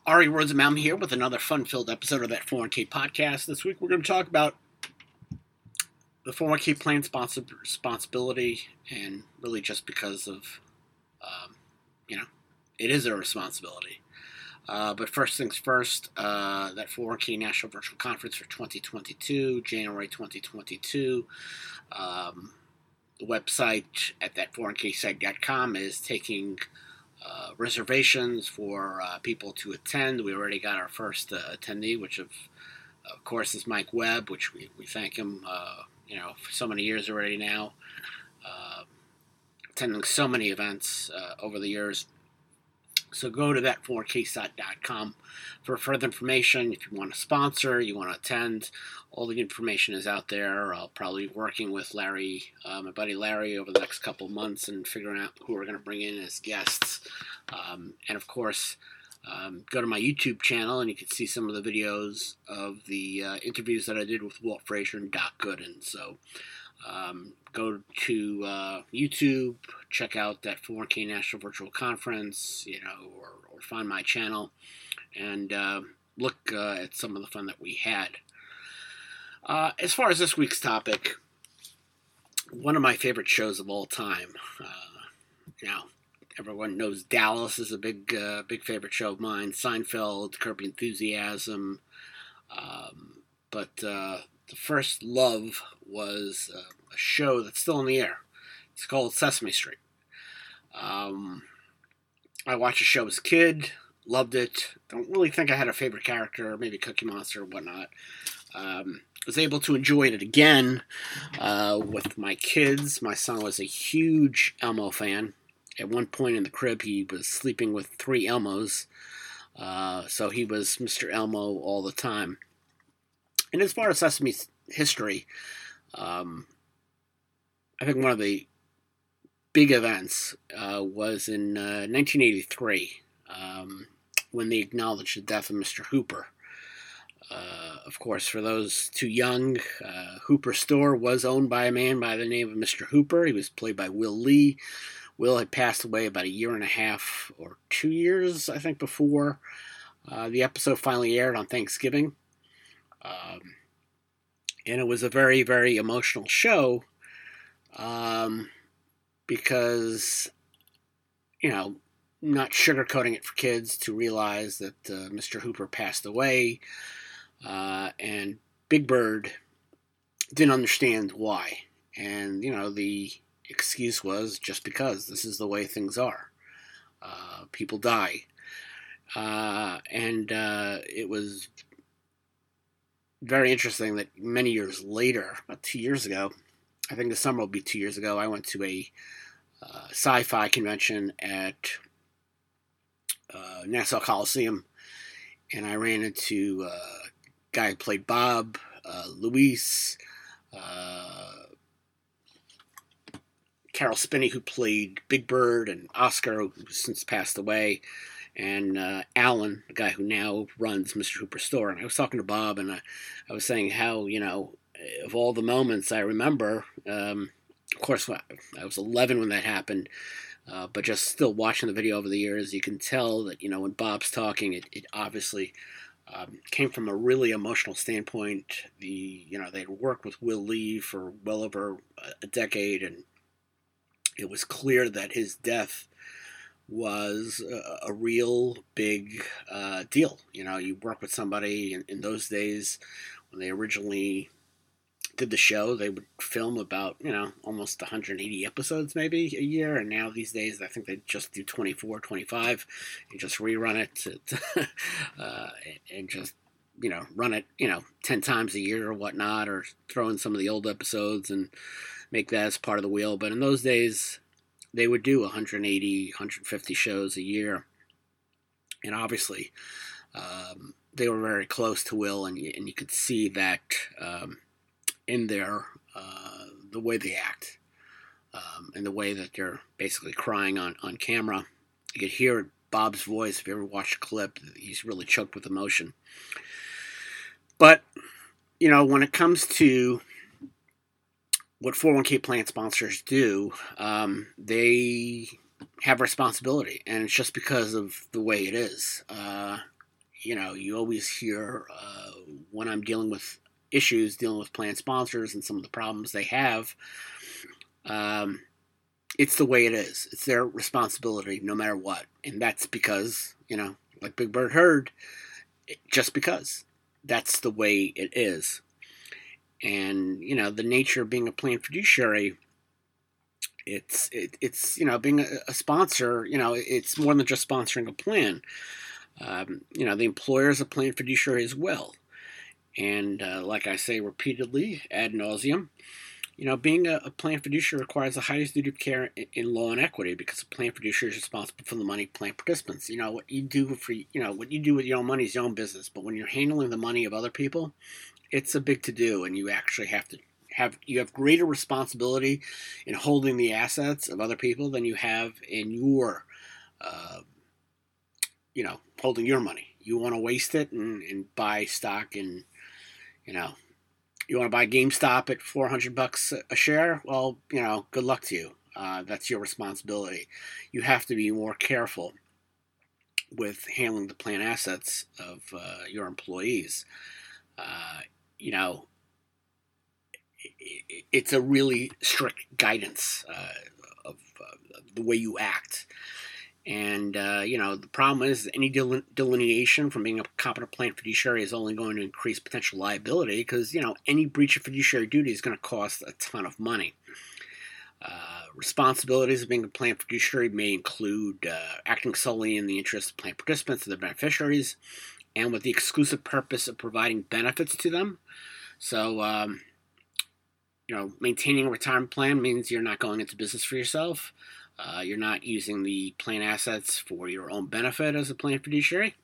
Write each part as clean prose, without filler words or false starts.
Ari Rosenbaum here with another fun-filled episode of that 401k podcast. This week we're going to talk about the 401k plan responsibility, and really just because of, um, you know, it is a responsibility. But first things first, that 401k National Virtual Conference for 2022, January 2022. The website at that 401ksite.com is taking reservations for people to attend. We already got our first attendee, which of course is Mike Webb, which we thank him, for so many years already now, attending so many events over the years. So go to that 4ksite.com for further information. If you want to sponsor, you want to attend, all the information is out there. I'll probably be working with Larry, my buddy Larry, over the next couple of months and figuring out who we're going to bring in as guests. And of course, go to my YouTube channel and you can see some of the videos of the interviews that I did with Walt Frazier and Doc Gooden. So go to YouTube, check out that 4K National Virtual Conference, or find my channel and look at some of the fun that we had. As far as this week's topic, one of my favorite shows of all time. Everyone knows Dallas is a big favorite show of mine. Seinfeld, Curb Your Enthusiasm, but the first love was a show that's still in the air. It's called Sesame Street. I watched the show as a kid, loved it. Don't really think I had a favorite character, maybe Cookie Monster or whatnot. Was able to enjoy it again with my kids. My son was a huge Elmo fan. At one point in the crib, he was sleeping with 3 Elmos, so he was Mr. Elmo all the time. And as far as Sesame's history, I think one of the big events was in 1983, when they acknowledged the death of Mr. Hooper. Of course, for those too young, Hooper Store was owned by a man by the name of Mr. Hooper. He was played by Will Lee. Will had passed away about 1.5 years or 2 years, I think, before the episode finally aired on Thanksgiving. And it was a very, very emotional show because, not sugarcoating it for kids to realize that Mr. Hooper passed away, and Big Bird didn't understand why. And, the excuse was just because this is the way things are. People die. And it was very interesting that many years later, about 2 years ago, I think the summer will be 2 years ago, I went to a sci-fi convention at Nassau Coliseum, and I ran into a guy who played Bob, Luis, Carol Spinney, who played Big Bird, and Oscar, who's since passed away, and Alan, the guy who now runs Mr. Hooper's Store. And I was talking to Bob, and I was saying how, of all the moments I remember, of course, I was 11 when that happened, but just still watching the video over the years, you can tell that, when Bob's talking, it obviously came from a really emotional standpoint. They'd worked with Will Lee for well over a decade, and it was clear that his death was a real big deal. You work with somebody in those days when they originally did the show, they would film about, almost 180 episodes maybe a year. And now these days, I think they just do 24, 25 and just rerun it and just, run it, 10 times a year or whatnot, or throw in some of the old episodes and make that as part of the wheel. But in those days, they would do 180, 150 shows a year. And obviously, they were very close to Will, and you could see that in their, the way they act, and the way that they're basically crying on camera. You could hear Bob's voice. If you ever watched a clip, he's really choked with emotion. But, when it comes to what 401k plan sponsors do, they have responsibility, and it's just because of the way it is. you always hear when I'm dealing with issues, dealing with plan sponsors and some of the problems they have. It's the way it is. It's their responsibility no matter what. And that's because, like Big Bird heard, just because. That's the way it is. And, the nature of being a plan fiduciary, it's being a sponsor, it's more than just sponsoring a plan. The employer is a plan fiduciary as well. And like I say repeatedly, ad nauseum, being a plan fiduciary requires the highest duty of care in law and equity, because a plan fiduciary is responsible for the money of plan participants. What you do what you do with your own money is your own business. But when you're handling the money of other people, it's a big to do, and you actually have greater responsibility in holding the assets of other people than you have in your, holding your money. You want to waste it and buy stock and, you want to buy GameStop at $400 a share? Well, good luck to you. That's your responsibility. You have to be more careful with handling the plan assets of your employees. It's a really strict guidance of the way you act. And, the problem is any delineation from being a competent plan fiduciary is only going to increase potential liability, because, any breach of fiduciary duty is going to cost a ton of money. Responsibilities of being a plan fiduciary may include acting solely in the interest of plan participants and their beneficiaries, and with the exclusive purpose of providing benefits to them. So, maintaining a retirement plan means you're not going into business for yourself. You're not using the plan assets for your own benefit as a plan fiduciary.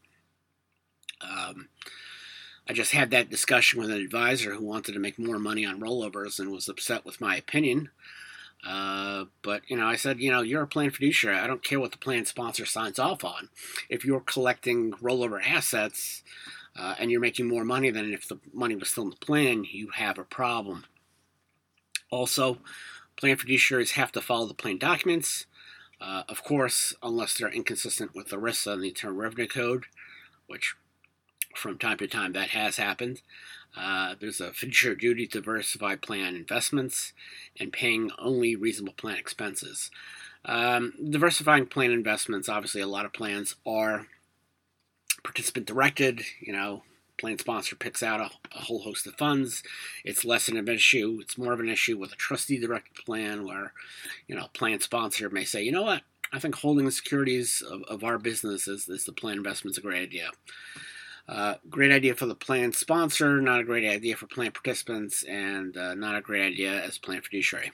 I just had that discussion with an advisor who wanted to make more money on rollovers and was upset with my opinion. But I said, you're a plan fiduciary. I don't care what the plan sponsor signs off on. If you're collecting rollover assets and you're making more money than if the money was still in the plan, you have a problem. Also, plan fiduciaries have to follow the plan documents, of course, unless they're inconsistent with ERISA and the Internal Revenue Code, which from time to time that has happened. There's a fiduciary duty to diversify plan investments and paying only reasonable plan expenses. Diversifying plan investments, obviously a lot of plans are participant directed. Plan sponsor picks out a whole host of funds. It's less of an issue. It's more of an issue with a trustee-directed plan where, plan sponsor may say, what, I think holding the securities of our business as the plan investment is a great idea. Great idea for the plan sponsor, not a great idea for plan participants, and not a great idea as plan fiduciary.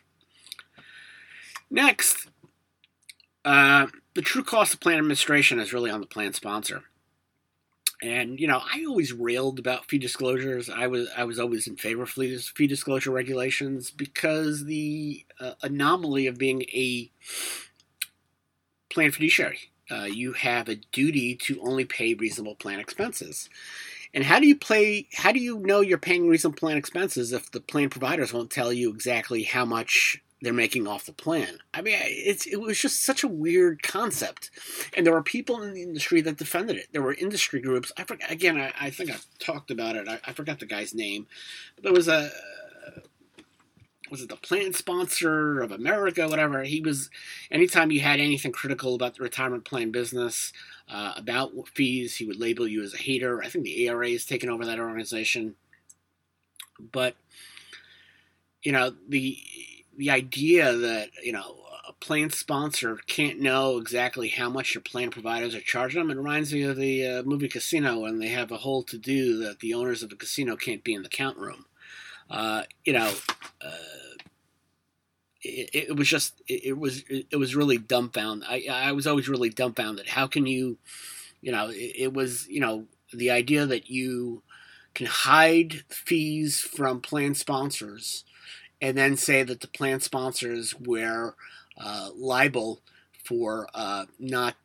Next, the true cost of plan administration is really on the plan sponsor. And, I always railed about fee disclosures. I was always in favor of fee disclosure regulations because the anomaly of being a plan fiduciary. You have a duty to only pay reasonable plan expenses. And how do you know you're paying reasonable plan expenses if the plan providers won't tell you exactly how much they're making off the plan? I mean, it was just such a weird concept. And there were people in the industry that defended it. There were industry groups. I think I've talked about it. I forgot the guy's name. But there was was it the Plan Sponsor of America, whatever. He was, anytime you had anything critical about the retirement plan business, about fees, he would label you as a hater. I think the ARA has taken over that organization. But, the idea that, a plan sponsor can't know exactly how much your plan providers are charging them, it reminds me of the movie Casino, when they have a whole to-do that the owners of the casino can't be in the count room. It was really dumbfounded. I was always really dumbfounded. How can you, it was, the idea that you can hide fees from plan sponsors and then say that the plan sponsors were liable for not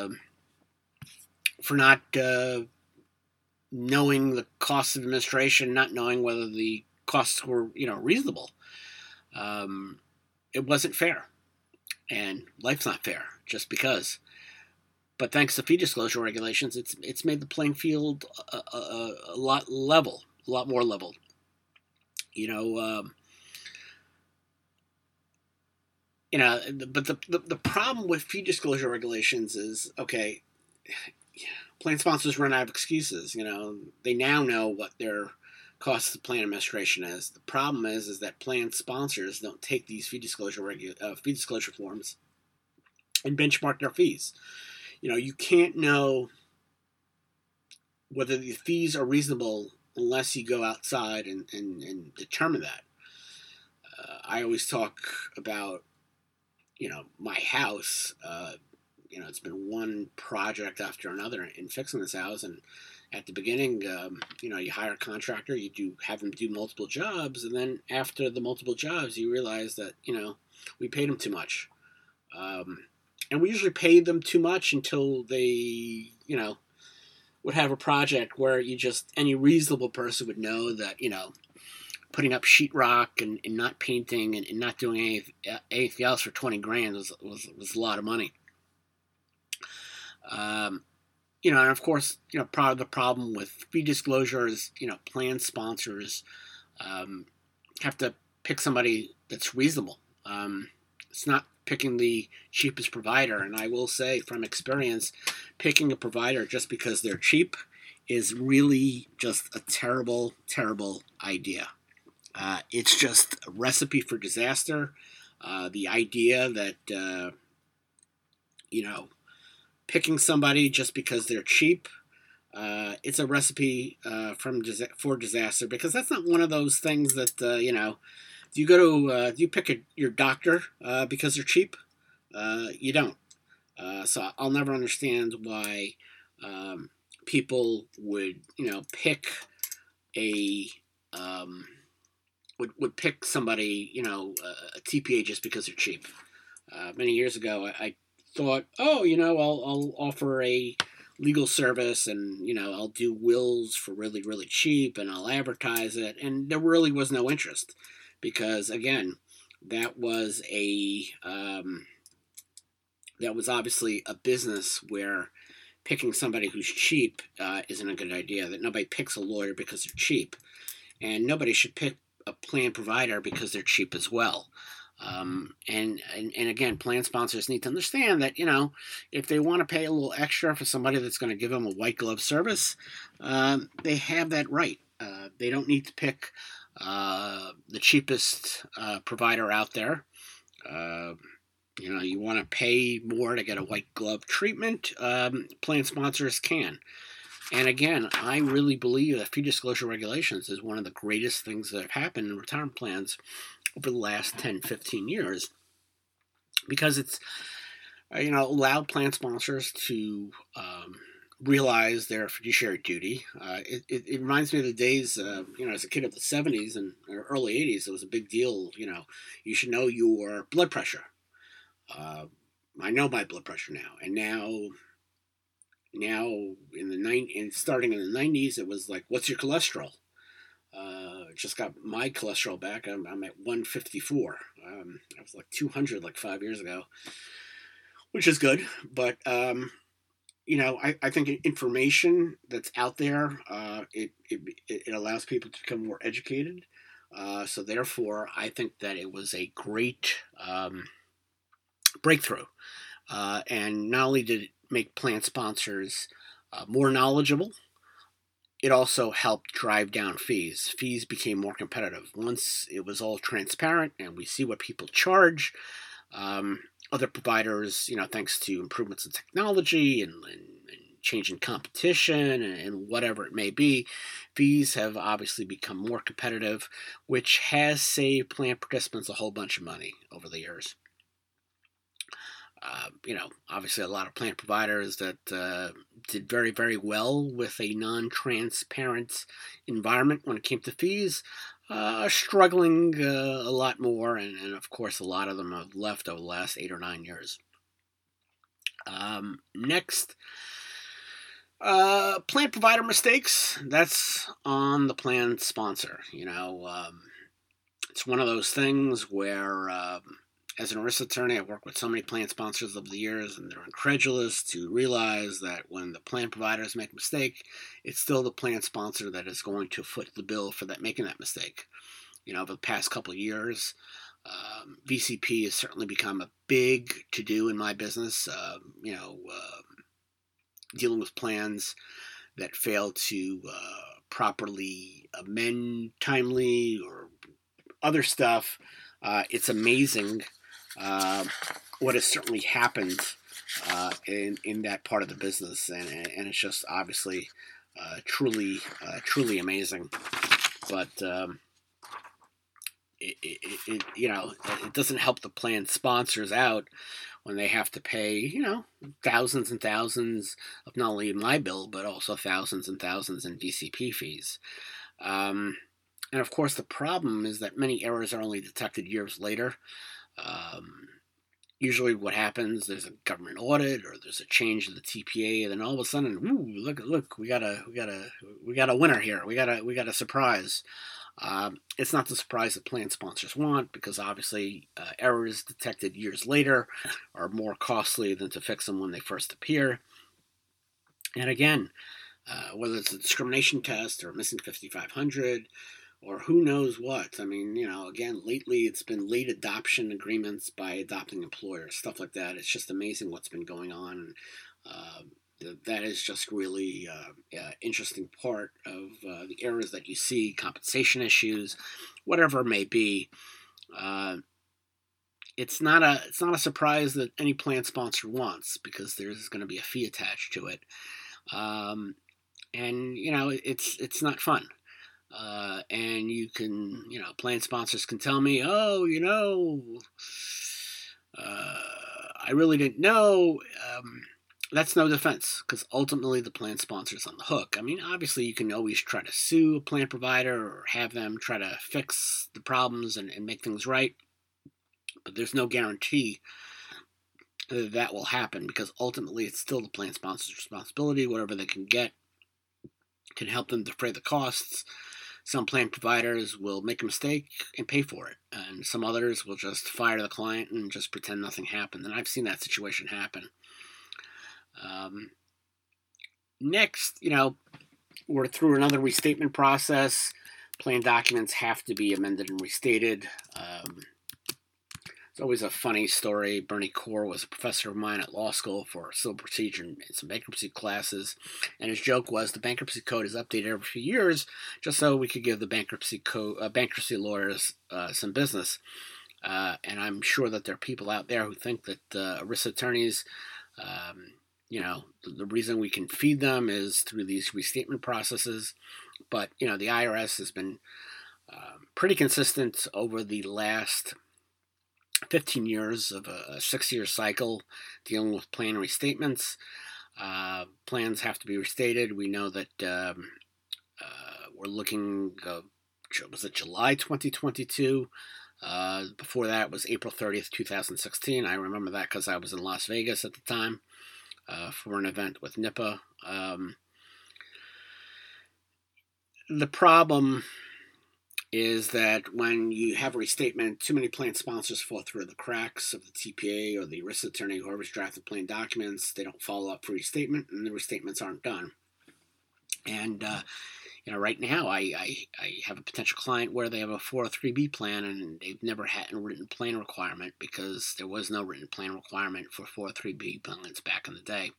knowing the costs of administration, not knowing whether the costs were, reasonable. It wasn't fair, and life's not fair just because. But thanks to fee disclosure regulations, it's made the playing field a lot level, a lot more level. You know, but the problem with fee disclosure regulations is, okay, plan sponsors run out of excuses. They now know what their cost of plan administration is. The problem is that plan sponsors don't take these fee disclosure forms and benchmark their fees. You can't know whether the fees are reasonable unless you go outside and determine that. I always talk about, my house. It's been one project after another in fixing this house, and at the beginning, you hire a contractor, have them do multiple jobs, and then after the multiple jobs, you realize that, we paid them too much. And we usually pay them too much until they, would have a project where any reasonable person would know that, putting up sheetrock and not painting and not doing anything else for $20,000 was a lot of money. And of course, part of the problem with fee disclosure is, plan sponsors have to pick somebody that's reasonable. It's not picking the cheapest provider. And I will say from experience, picking a provider just because they're cheap is really just a terrible, terrible idea. It's just a recipe for disaster. The idea that, picking somebody just because they're cheap, it's a recipe for disaster, because that's not one of those things that, do you pick your doctor because they're cheap? You don't. So I'll never understand why people would, pick would pick somebody, a TPA just because they're cheap. Many years ago, I thought, I'll offer a legal service, and I'll do wills for really, really cheap, and I'll advertise it, and there really was no interest, because again, that was obviously a business where picking somebody who's cheap isn't a good idea. That nobody picks a lawyer because they're cheap, and nobody should pick a plan provider because they're cheap as well. And again, plan sponsors need to understand that, if they want to pay a little extra for somebody that's going to give them a white glove service, they have that right. They don't need to pick the cheapest provider out there. You want to pay more to get a white glove treatment, plan sponsors can. And again, I really believe that fee disclosure regulations is one of the greatest things that have happened in retirement plans over the last 10, 15 years, because it's, allowed plan sponsors to realize their fiduciary duty. It reminds me of the days, as a kid of the 70s and early 80s, it was a big deal. You should know your blood pressure. I know my blood pressure now, and now starting in the 90s, it was like, what's your cholesterol? Just got my cholesterol back. I'm at 154. I was like 200 like 5 years ago, which is good. But I think information that's out there, it allows people to become more educated. So therefore, I think that it was a great breakthrough. And not only did it make plan sponsors more knowledgeable, it also helped drive down fees. Fees became more competitive. Once it was all transparent and we see what people charge, other providers, thanks to improvements in technology and change in competition and whatever it may be, fees have obviously become more competitive, which has saved plan participants a whole bunch of money over the years. Obviously a lot of plan providers that did very, very well with a non-transparent environment when it came to fees are struggling a lot more, and of course a lot of them have left over the last 8 or 9 years. Next, plan provider mistakes. That's on the plan sponsor. It's one of those things where as an ERISA attorney, I've worked with so many plan sponsors over the years, and they're incredulous to realize that when the plan providers make a mistake, it's still the plan sponsor that is going to foot the bill for that making that mistake. Over the past couple of years, VCP has certainly become a big to-do in my business. Dealing with plans that fail to properly amend timely or other stuff. It's amazing what has certainly happened in that part of the business, and it's just obviously truly amazing. But it doesn't help the plan sponsors out when they have to pay, thousands and thousands of not only my bill, but also thousands and thousands in VCP fees. And of course, the problem is that many errors are only detected years later. Usually what happens, there's a government audit or there's a change in the TPA, and then all of a sudden, look, we got a winner here. We got a surprise. It's not the surprise that plan sponsors want, because obviously errors detected years later are more costly than to fix them when they first appear. And again, whether it's a discrimination test or missing 5500 or who knows what. I mean, again, lately it's been late adoption agreements by adopting employers, stuff like that. It's just amazing what's been going on. That is just really interesting part of the errors that you see, compensation issues, whatever it may be. It's not a surprise that any plan sponsor wants, because there's going to be a fee attached to it, and it's not fun. And you can, plan sponsors can tell me, I really didn't know. That's no defense, because ultimately the plan sponsor's on the hook. I mean, obviously you can always try to sue a plan provider or have them try to fix the problems and make things right, but there's no guarantee that will happen, because ultimately it's still the plan sponsor's responsibility. Whatever they can get can help them defray the costs. Some plan providers will make a mistake and pay for it, and some others will just fire the client and just pretend nothing happened. And I've seen that situation happen. Next, we're through another restatement process. Plan documents have to be amended and restated. It's always a funny story. Bernie Corr was a professor of mine at law school for civil procedure and some bankruptcy classes, and his joke was the bankruptcy code is updated every few years just so we could give the bankruptcy lawyers some business. And I'm sure that there are people out there who think that ERISA attorneys, the reason we can feed them is through these restatement processes. But, the IRS has been pretty consistent over the last 15 years of a 6-year cycle dealing with plan restatements. Plans have to be restated. We know that we're looking, was it July 2022? Before that was April 30th, 2016. I remember that because I was in Las Vegas at the time for an event with NIPA. The problem is that when you have a restatement, too many plan sponsors fall through the cracks of the TPA or the ERISA attorney, whoever's drafted plan documents. They don't follow up for restatement, and the restatements aren't done. And right now I have a potential client where they have a 403B plan, and they've never had a written plan requirement because there was no written plan requirement for 403B plans back in the day.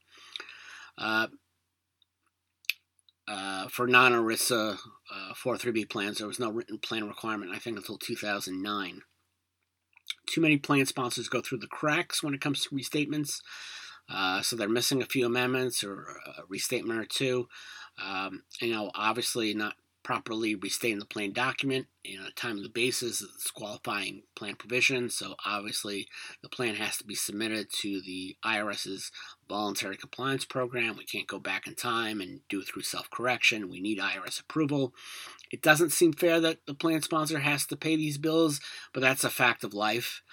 For non-ERISA 403B plans, there was no written plan requirement, I think, until 2009. Too many plan sponsors go through the cracks when it comes to restatements, so they're missing a few amendments or a restatement or two. Obviously not properly restating the plan document on a timely basis is a disqualifying plan provision, so obviously the plan has to be submitted to the IRS's voluntary compliance program. We can't go back in time and do it through self-correction. We need IRS approval. It doesn't seem fair that the plan sponsor has to pay these bills, but that's a fact of life.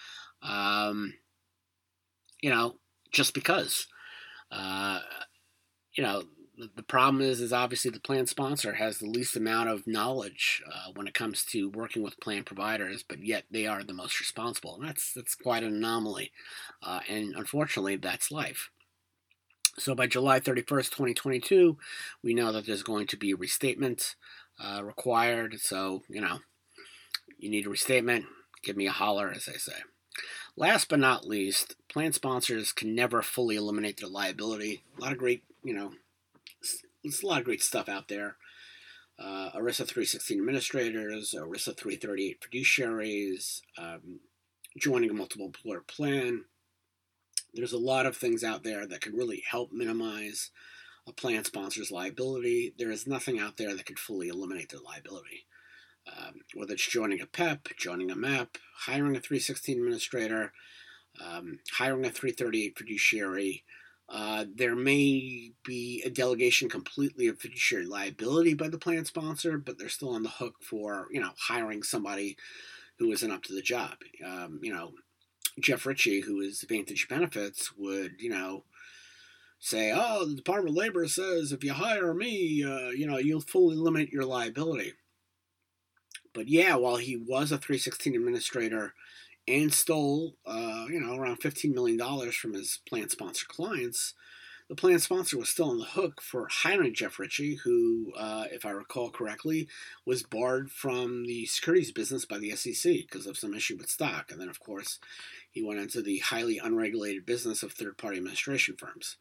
Just because. the problem is obviously the plan sponsor has the least amount of knowledge when it comes to working with plan providers, but yet they are the most responsible. And that's quite an anomaly. And unfortunately, that's life. So by July 31st, 2022, we know that there's going to be a restatement required. So, you need a restatement, give me a holler, as they say. Last but not least, plan sponsors can never fully eliminate their liability. A lot of great, there's a lot of great stuff out there. ERISA 316 administrators, ERISA 338 fiduciaries, joining a multiple employer plan. There's a lot of things out there that could really help minimize a plan sponsor's liability. There is nothing out there that could fully eliminate their liability. Whether it's joining a PEP, joining a MEP, hiring a 316 administrator, hiring a 338 fiduciary, there may be a delegation completely of fiduciary liability by the plan sponsor, but they're still on the hook for, hiring somebody who isn't up to the job. Jeff Ritchie, who is Vantage Benefits, would, say, oh, the Department of Labor says if you hire me, you'll fully limit your liability. But yeah, while he was a 316 administrator and stole, around $15 million from his plan sponsor clients, the plan sponsor was still on the hook for hiring Jeff Ritchie, who, if I recall correctly, was barred from the securities business by the SEC because of some issue with stock. And then, of course, he went into the highly unregulated business of third-party administration firms.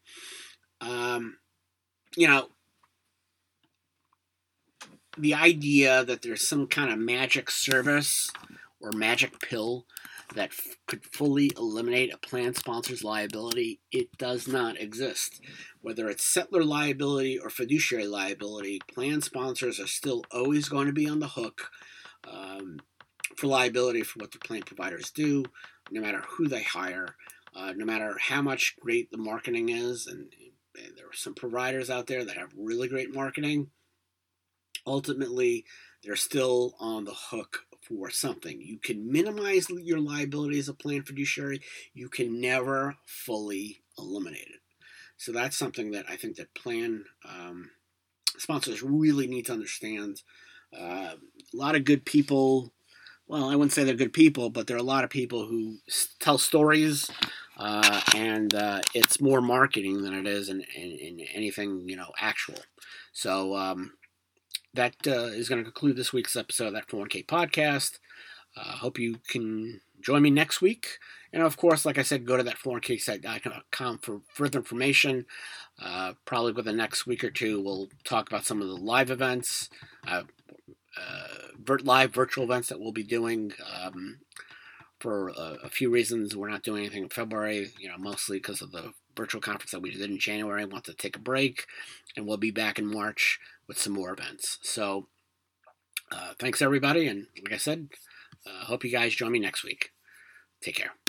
The idea that there's some kind of magic service or magic pill that could fully eliminate a plan sponsor's liability, it does not exist. Whether it's settler liability or fiduciary liability, plan sponsors are still always going to be on the hook for liability for what the plan providers do, no matter who they hire, no matter how much great the marketing is. And there are some providers out there that have really great marketing. Ultimately, they're still on the hook for something. You can minimize your liability as a plan fiduciary. You can never fully eliminate it. So that's something that I think that plan sponsors really need to understand. A lot of good people, well, I wouldn't say they're good people, but there are a lot of people who tell stories, and it's more marketing than it is in anything, actual. So that is going to conclude this week's episode of that 401k podcast. Hope you can join me next week. And of course, like I said, go to that 401ksite.com for further information. Probably within the next week or two, we'll talk about some of the live events, live virtual events that we'll be doing. For a few reasons, we're not doing anything in February, mostly because of the virtual conference that we did in January. I want to take a break, and we'll be back in March with some more events. So thanks, everybody. And like I said, hope you guys join me next week. Take care.